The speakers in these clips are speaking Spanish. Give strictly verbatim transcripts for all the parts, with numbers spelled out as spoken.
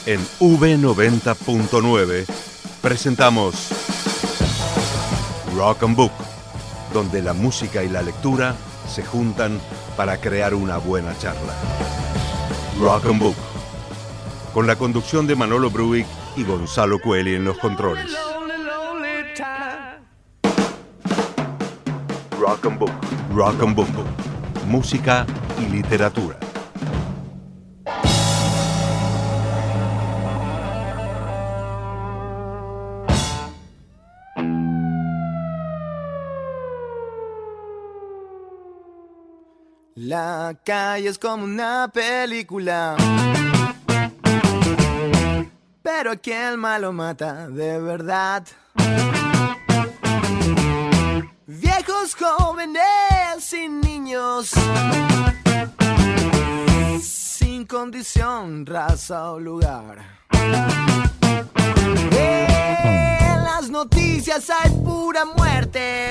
En V noventa punto nueve presentamos Rock and Book, donde la música y la lectura se juntan para crear una buena charla. Rock and Book, con la conducción de Manolo Bruick y Gonzalo Coeli en los controles. Rock and Book, Rock and Book, música y literatura. La calle es como una película, pero aquí el malo mata de verdad. Viejos, jóvenes y niños, sin condición, raza o lugar. En las noticias hay pura muerte,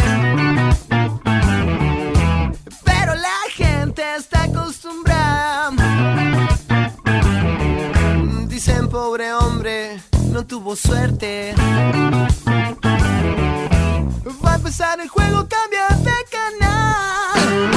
pero la gente está acostumbrada. Dicen pobre hombre, no tuvo suerte. Va a empezar el juego, cambia de canal.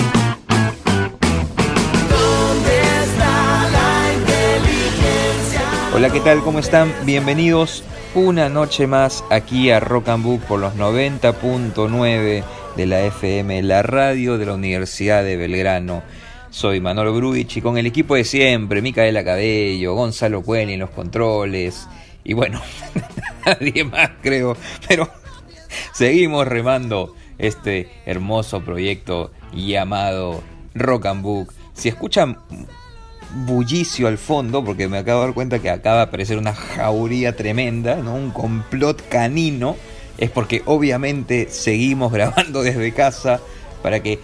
¿Dónde está la inteligencia? Hola, ¿qué tal? ¿Cómo están? Bienvenidos una noche más aquí a Rock and Book por los noventa punto nueve de la F M, la radio de la Universidad de Belgrano. Soy Manolo Bruick y con el equipo de siempre, Micaela Cabello, Gonzalo Coeli en los controles y bueno, nadie más creo, pero seguimos remando este hermoso proyecto llamado Rock and Book. Si escuchan bullicio al fondo, porque me acabo de dar cuenta que acaba de aparecer una jauría tremenda, ¿no? Un complot canino, es porque obviamente seguimos grabando desde casa para que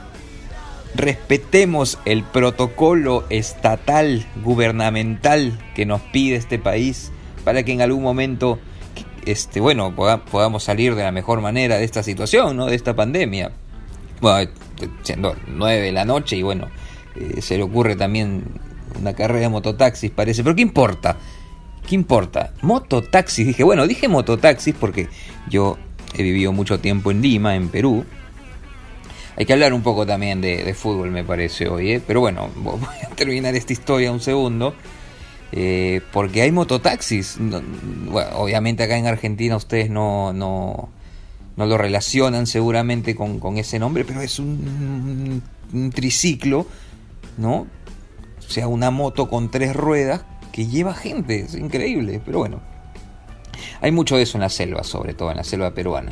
respetemos el protocolo estatal, gubernamental que nos pide este país, para que en algún momento este, bueno, podamos salir de la mejor manera de esta situación, ¿no? De esta pandemia. Bueno, siendo nueve de la noche y bueno, eh, se le ocurre también una carrera de mototaxis, parece, pero ¿qué importa? ¿Qué importa? Mototaxis, dije, bueno, dije mototaxis porque yo he vivido mucho tiempo en Lima, en Perú. Hay que hablar un poco también de, de fútbol, me parece, hoy, ¿eh? Pero bueno, voy a terminar esta historia un segundo. Eh, porque hay mototaxis. No, bueno, obviamente acá en Argentina ustedes no, no, no lo relacionan seguramente con, con ese nombre, pero es un, un triciclo, ¿no? O sea, una moto con tres ruedas que lleva gente, es increíble, pero bueno. Hay mucho de eso en la selva, sobre todo en la selva peruana.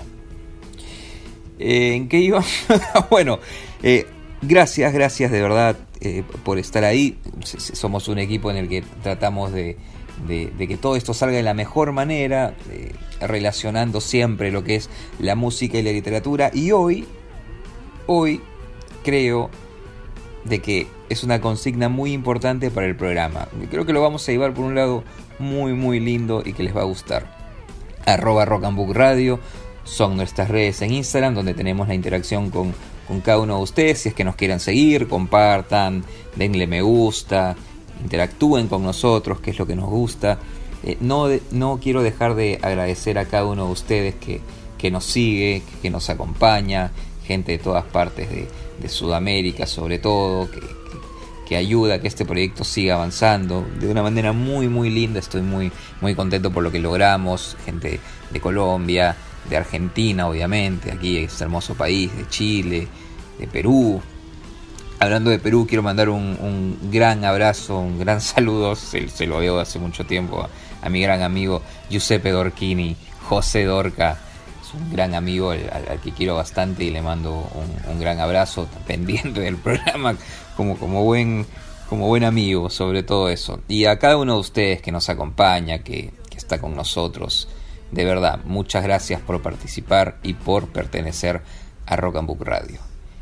Eh, ¿En qué iba? Bueno, eh, gracias, gracias de verdad eh, por estar ahí. Somos un equipo en el que tratamos de, de, de que todo esto salga de la mejor manera, eh, relacionando siempre lo que es la música y la literatura. Y hoy, hoy creo de que es una consigna muy importante para el programa. Creo que lo vamos a llevar por un lado muy, muy lindo y que les va a gustar. Arroba Rock and Book Radio son nuestras redes en Instagram, donde tenemos la interacción con, con cada uno de ustedes. Si es que nos quieran seguir, compartan, denle me gusta, interactúen con nosotros, que es lo que nos gusta. Eh, no, de, no quiero dejar de agradecer a cada uno de ustedes que, que nos sigue, que, que nos acompaña, gente de todas partes de, de Sudamérica sobre todo, que, que, que ayuda a que este proyecto siga avanzando de una manera muy muy linda. Estoy muy, muy contento por lo que logramos, gente de Colombia, de Argentina, obviamente, aquí este hermoso país, de Chile, de Perú. Hablando de Perú, quiero mandar un, un gran abrazo, un gran saludo, se, se lo veo hace mucho tiempo, a, a mi gran amigo Giuseppe Dorchini, José Dorca, es un gran amigo al, al, al que quiero bastante y le mando un, un gran abrazo, pendiente del programa, como, como, buen, como buen amigo, sobre todo eso. Y a cada uno de ustedes que nos acompaña, que, que está con nosotros, de verdad, muchas gracias por participar y por pertenecer a Rock and Book Radio.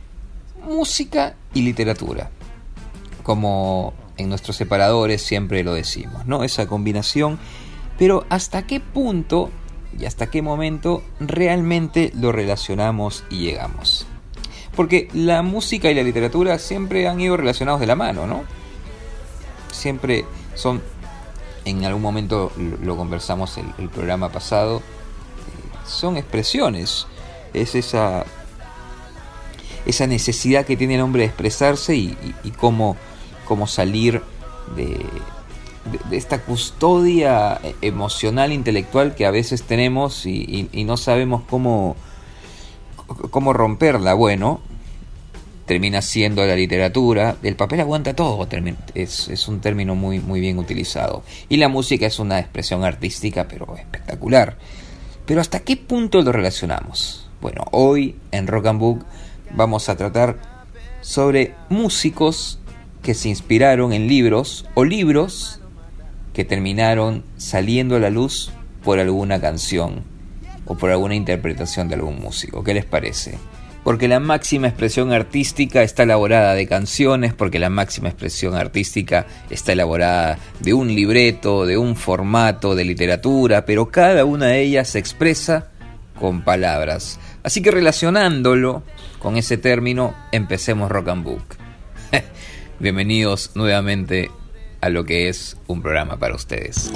Música y literatura, como en nuestros separadores siempre lo decimos, ¿no? Esa combinación, pero ¿hasta qué punto y hasta qué momento realmente lo relacionamos y llegamos? Porque la música y la literatura siempre han ido relacionados de la mano, ¿no? Siempre son en algún momento lo, lo conversamos el, el programa pasado, son expresiones, es esa esa necesidad que tiene el hombre de expresarse y, y, y cómo, cómo salir de, de, de esta custodia emocional, intelectual que a veces tenemos y, y, y no sabemos cómo, cómo romperla. Bueno, termina siendo la literatura, el papel aguanta todo, es, es un término muy, muy bien utilizado, y la música es una expresión artística pero espectacular. Pero ¿hasta qué punto lo relacionamos? Bueno, hoy en Rock and Book vamos a tratar sobre músicos que se inspiraron en libros o libros que terminaron saliendo a la luz por alguna canción o por alguna interpretación de algún músico. ¿Qué les parece? Porque la máxima expresión artística está elaborada de canciones, porque la máxima expresión artística está elaborada de un libreto, de un formato de literatura, pero cada una de ellas se expresa con palabras. Así que relacionándolo con ese término, empecemos Rock and Book. Bienvenidos nuevamente a lo que es un programa para ustedes.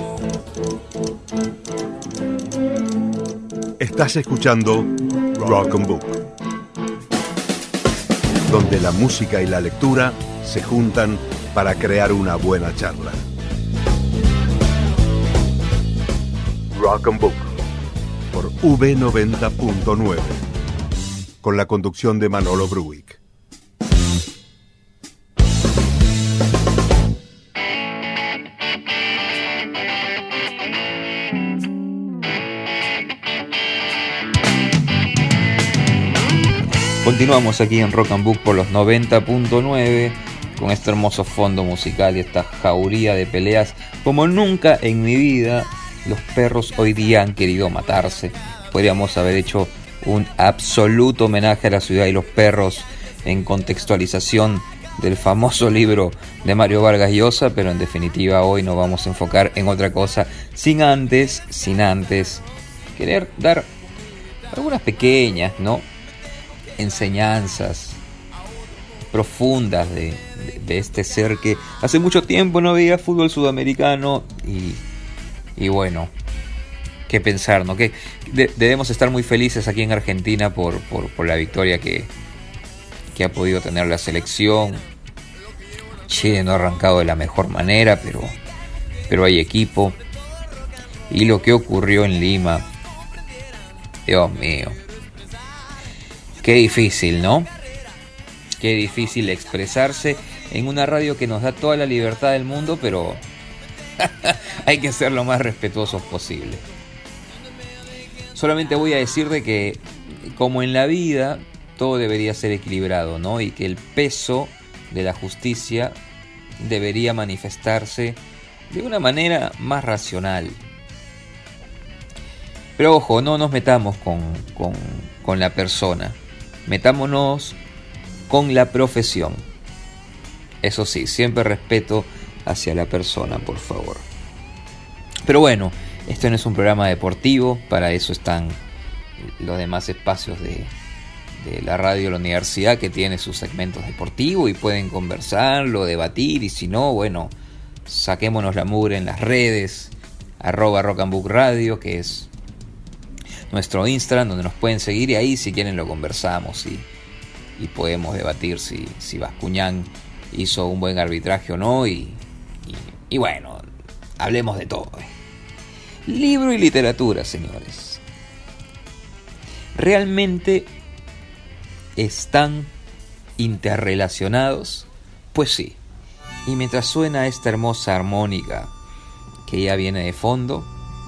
Estás escuchando Rock and Book, donde la música y la lectura se juntan para crear una buena charla. Rock and Book por V noventa punto nueve, con la conducción de Manolo Bruick. Continuamos aquí en Rock and Book por los noventa punto nueve con este hermoso fondo musical y esta jauría de peleas. Como nunca en mi vida, los perros hoy día han querido matarse. Podríamos haber hecho un absoluto homenaje a la ciudad y los perros en contextualización del famoso libro de Mario Vargas Llosa, pero en definitiva hoy nos vamos a enfocar en otra cosa, sin antes, sin antes querer dar algunas pequeñas, ¿no?, enseñanzas profundas de, de, de este ser que hace mucho tiempo no veía fútbol sudamericano y, y bueno, qué pensar, ¿no? Que de, debemos estar muy felices aquí en Argentina por, por, por la victoria que, que ha podido tener la selección. Chile no ha arrancado de la mejor manera, pero, pero hay equipo. Y lo que ocurrió en Lima, Dios mío, qué difícil, ¿no? Qué difícil expresarse en una radio que nos da toda la libertad del mundo, pero hay que ser lo más respetuosos posible. Solamente voy a decir de que, como en la vida, todo debería ser equilibrado, ¿no? Y que el peso de la justicia debería manifestarse de una manera más racional. Pero ojo, no nos metamos con, con, con la persona. Metámonos con la profesión. Eso sí, siempre respeto hacia la persona, por favor. Pero bueno, esto no es un programa deportivo, para eso están los demás espacios de, de la radio de la universidad, que tiene sus segmentos deportivos y pueden conversarlo, debatir, y si no, bueno, saquémonos la mugre en las redes, arroba Rock and Book Radio, que es nuestro Instagram, donde nos pueden seguir, y ahí si quieren lo conversamos y, y podemos debatir si, si Bascuñán hizo un buen arbitraje o no, y, y, y bueno, hablemos de todo. Libro y literatura, señores, ¿realmente están interrelacionados? Pues sí. Y mientras suena esta hermosa armónica que ya viene de fondo,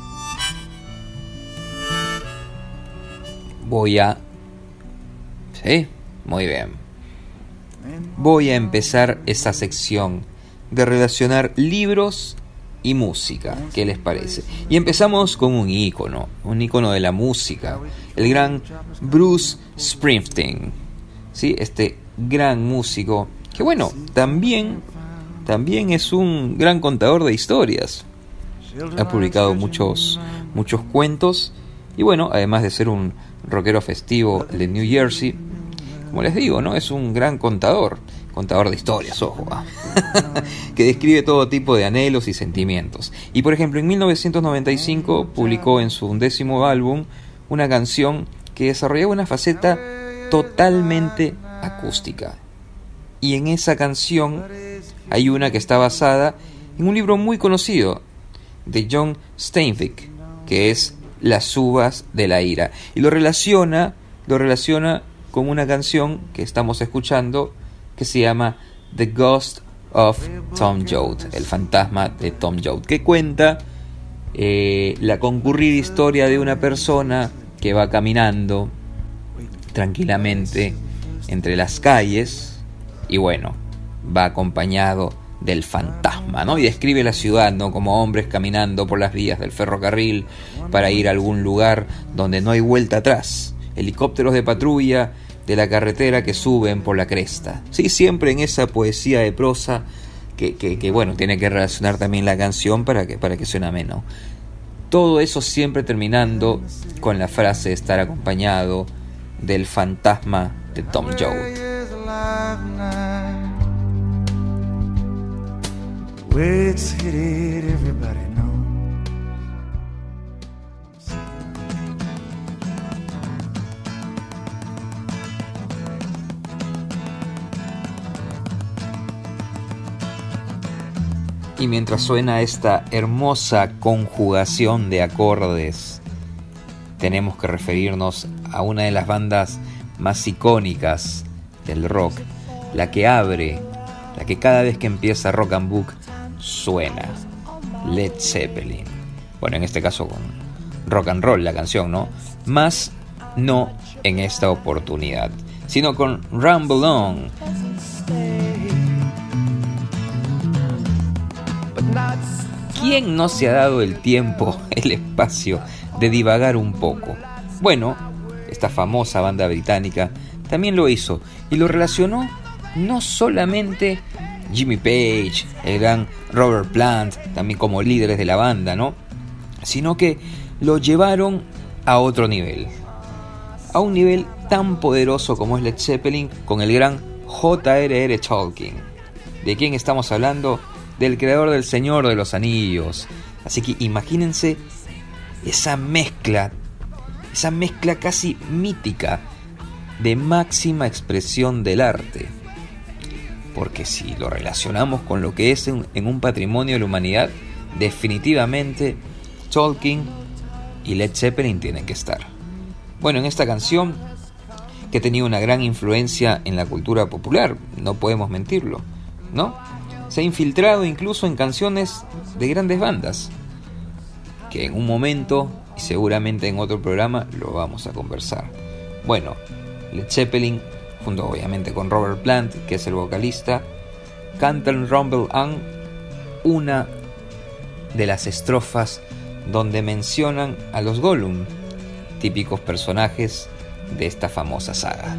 voy a... Sí, muy bien. Voy a empezar esta sección de relacionar libros y música. ¿Qué les parece? Y empezamos con un ícono, un ícono de la música, el gran Bruce Springsteen. ¿Sí? Este gran músico que, bueno, también, también es un gran contador de historias. Ha publicado muchos, muchos cuentos y, bueno, además de ser un rockero festivo de New Jersey, como les digo, ¿no?, es un gran contador. contador de historias, ojo, ¿eh? que describe todo tipo de anhelos y sentimientos. Y por ejemplo, en mil novecientos noventa y cinco publicó en su undécimo álbum una canción que desarrollaba una faceta totalmente acústica. Y en esa canción hay una que está basada en un libro muy conocido de John Steinbeck, que es Las uvas de la ira, y lo relaciona, lo relaciona con una canción que estamos escuchando que se llama The Ghost of Tom Joad, el fantasma de Tom Joad, que cuenta eh, la concurrida historia de una persona que va caminando tranquilamente entre las calles y bueno, va acompañado del fantasma, ¿no? Y describe la ciudad, ¿no? Como hombres caminando por las vías del ferrocarril para ir a algún lugar donde no hay vuelta atrás, helicópteros de patrulla de la carretera que suben por la cresta. Sí, siempre en esa poesía de prosa que, que, que bueno, tiene que relacionar también la canción para que, para que suene ameno. Todo eso siempre terminando con la frase de estar acompañado del fantasma de Tom Joad. Y mientras suena esta hermosa conjugación de acordes, tenemos que referirnos a una de las bandas más icónicas del rock, la que abre, la que cada vez que empieza Rock and Book suena, Led Zeppelin. Bueno, en este caso con Rock and Roll la canción, ¿no? Más no en esta oportunidad, sino con Rumble On. ¿Quién no se ha dado el tiempo, el espacio de divagar un poco? Bueno, esta famosa banda británica también lo hizo y lo relacionó no solamente Jimmy Page, el gran Robert Plant, también como líderes de la banda, ¿no? Sino que lo llevaron a otro nivel, a un nivel tan poderoso como es Led Zeppelin con el gran J R R Tolkien. ¿De quién estamos hablando? Del creador del Señor de los Anillos. Así que imagínense esa mezcla, esa mezcla casi mítica de máxima expresión del arte. Porque si lo relacionamos con lo que es en, en un patrimonio de la humanidad, definitivamente Tolkien y Led Zeppelin tienen que estar. Bueno, en esta canción, que ha tenido una gran influencia en la cultura popular, no podemos mentirlo, ¿no? Se ha infiltrado incluso en canciones de grandes bandas, que en un momento, y seguramente en otro programa, lo vamos a conversar. Bueno, Led Zeppelin, junto obviamente con Robert Plant, que es el vocalista, cantan Rumble On, una de las estrofas donde mencionan a los Gollum, típicos personajes de esta famosa saga.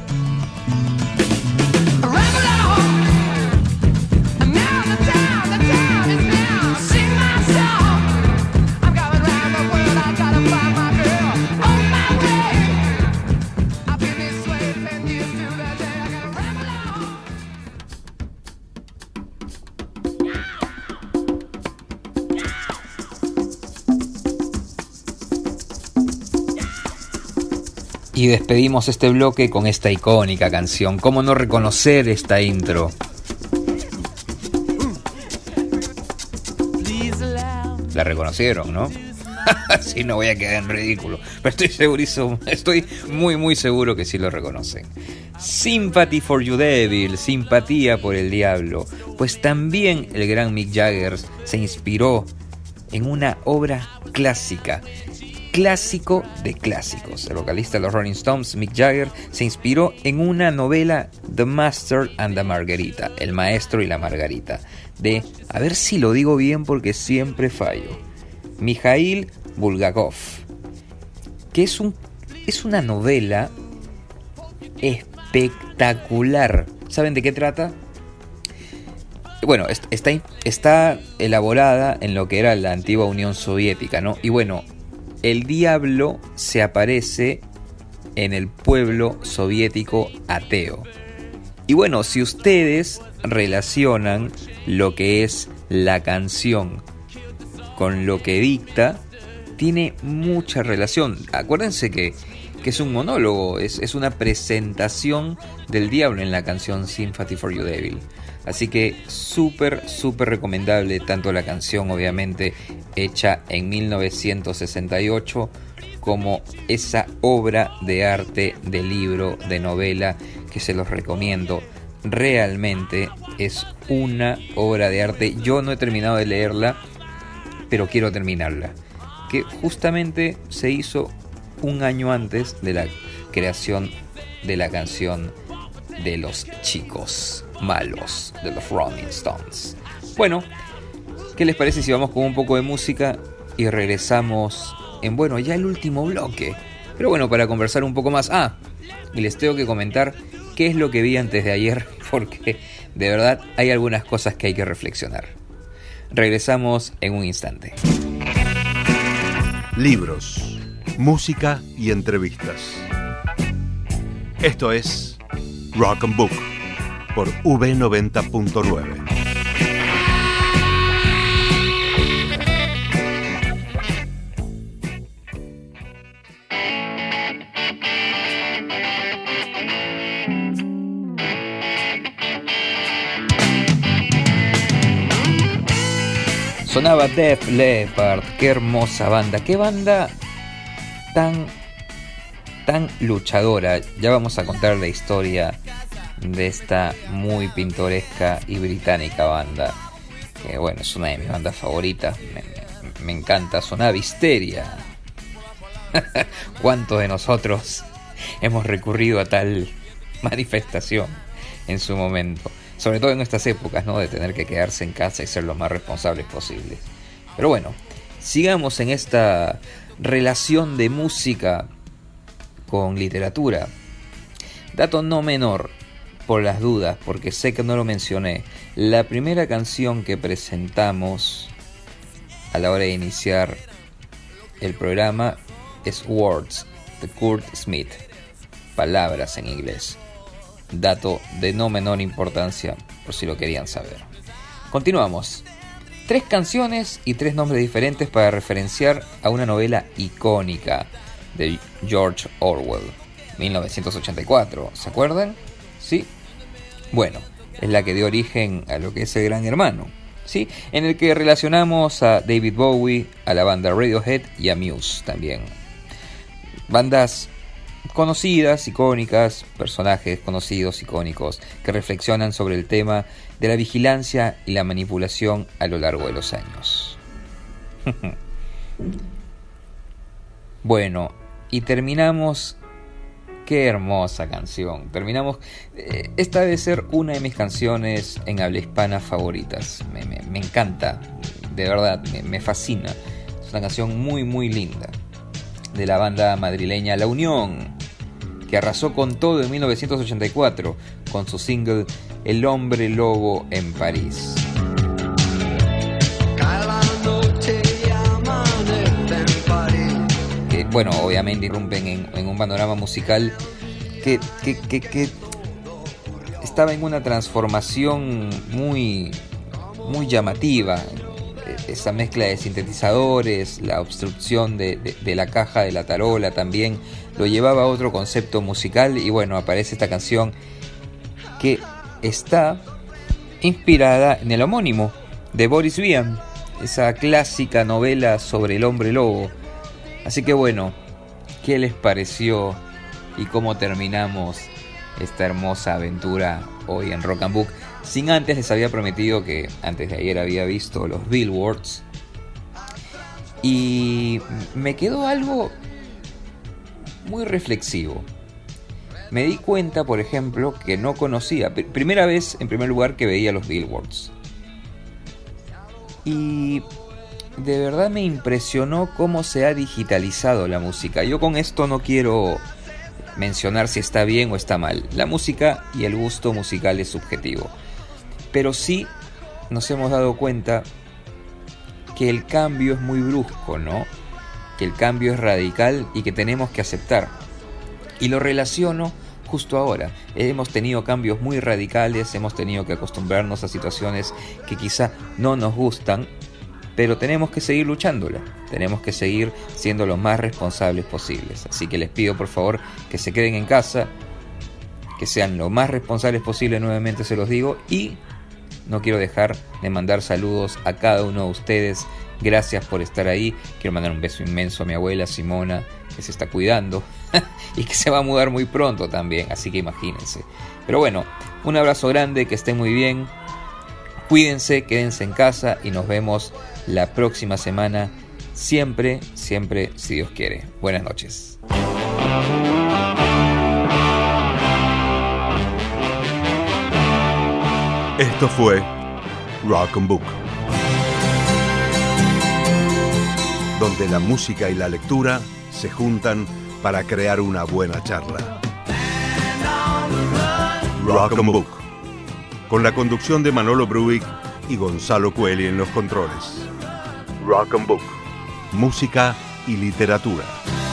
Y despedimos este bloque con esta icónica canción. ¿Cómo no reconocer esta intro? La reconocieron, ¿no? Sí, no voy a quedar en ridículo, pero estoy segurísimo, estoy muy muy seguro que sí lo reconocen. Sympathy for You Devil, simpatía por el diablo. Pues también el gran Mick Jagger se inspiró en una obra clásica, clásico de clásicos. El vocalista de los Rolling Stones, Mick Jagger, se inspiró en una novela, The Master and the Margarita, El Maestro y la Margarita, de, a ver si lo digo bien porque siempre fallo, Mikhail Bulgakov, que es, un, es una novela espectacular. ¿Saben de qué trata? Bueno, está, está elaborada en lo que era la antigua Unión Soviética, ¿no? Y bueno, el diablo se aparece en el pueblo soviético ateo. Y bueno, si ustedes relacionan lo que es la canción con lo que dicta, tiene mucha relación. Acuérdense que, que es un monólogo, es, es una presentación del diablo en la canción Sympathy for You Devil. Así que súper, súper recomendable, tanto la canción obviamente hecha en mil novecientos sesenta y ocho como esa obra de arte, de libro, de novela, que se los recomiendo. Realmente es una obra de arte. Yo no he terminado de leerla, pero quiero terminarla. Que justamente se hizo un año antes de la creación de la canción de los chicos malos, de los Rolling Stones. Bueno, ¿qué les parece si vamos con un poco de música y regresamos en, bueno, ya el último bloque? Pero bueno, para conversar un poco más. Ah, y les tengo que comentar qué es lo que vi antes de ayer, porque de verdad hay algunas cosas que hay que reflexionar. Regresamos en un instante. Libros, música y entrevistas. Esto es Rock and Book por V noventa punto nueve. Sonaba Def Leppard, qué hermosa banda, qué banda tan, tan luchadora. Ya vamos a contar la historia de esta muy pintoresca y británica banda, que bueno, es una de mis bandas favoritas, me, me, me encanta. Sonaba Histeria. ¿Cuántos de nosotros hemos recurrido a tal manifestación en su momento? Sobre todo en estas épocas, ¿no? De tener que quedarse en casa y ser lo más responsables posibles. Pero bueno, sigamos en esta relación de música con literatura. Dato no menor, por las dudas, porque sé que no lo mencioné. La primera canción que presentamos a la hora de iniciar el programa es Words, de Kurt Smith. Palabras en inglés. Dato de no menor importancia, por si lo querían saber. Continuamos. Tres canciones y tres nombres diferentes para referenciar a una novela icónica de George Orwell, mil novecientos ochenta y cuatro. ¿Se acuerdan? ¿Sí? Bueno, es la que dio origen a lo que es El Gran Hermano, ¿sí? En el que relacionamos a David Bowie, a la banda Radiohead y a Muse también. Bandas conocidas, icónicas, personajes conocidos, icónicos, que reflexionan sobre el tema de la vigilancia y la manipulación a lo largo de los años. Bueno, y terminamos. Qué hermosa canción. Terminamos. Eh, esta debe ser una de mis canciones en habla hispana favoritas. Me, me, me encanta, de verdad, me, me fascina. Es una canción muy, muy linda. De la banda madrileña La Unión, que arrasó con todo en mil novecientos ochenta y cuatro con su single El Hombre Lobo en París. Que bueno, obviamente irrumpen en, en un panorama musical que, que, que, que estaba en una transformación muy, muy llamativa. Esa mezcla de sintetizadores, la obstrucción de, de, de la caja de la tarola también lo llevaba a otro concepto musical. Y bueno, aparece esta canción que está inspirada en el homónimo de Boris Vian, esa clásica novela sobre el hombre lobo. Así que bueno, ¿qué les pareció y cómo terminamos esta hermosa aventura hoy en Rock and Book? Sin antes les había prometido que antes de ayer había visto los Billboards y me quedó algo muy reflexivo. Me di cuenta, por ejemplo, que no conocía, primera vez en primer lugar que veía los Billboards, y de verdad me impresionó cómo se ha digitalizado la música. Yo con esto no quiero mencionar si está bien o está mal. La música y el gusto musical es subjetivo. Pero sí nos hemos dado cuenta que el cambio es muy brusco, ¿no? Que el cambio es radical y que tenemos que aceptar. Y lo relaciono justo ahora. Hemos tenido cambios muy radicales, hemos tenido que acostumbrarnos a situaciones que quizá no nos gustan, pero tenemos que seguir luchándola, tenemos que seguir siendo lo más responsables posibles. Así que les pido por favor que se queden en casa, que sean lo más responsables posible, nuevamente se los digo, y no quiero dejar de mandar saludos a cada uno de ustedes. Gracias por estar ahí. Quiero mandar un beso inmenso a mi abuela Simona, que se está cuidando y que se va a mudar muy pronto también, así que imagínense. Pero bueno, un abrazo grande, que estén muy bien, cuídense, quédense en casa y nos vemos la próxima semana, siempre, siempre, si Dios quiere. Buenas noches. Esto fue Rock and Book, donde la música y la lectura se juntan para crear una buena charla. Rock and Book, con la conducción de Manolo Bruick y Gonzalo Coeli en los controles. Rock and Book, música y literatura.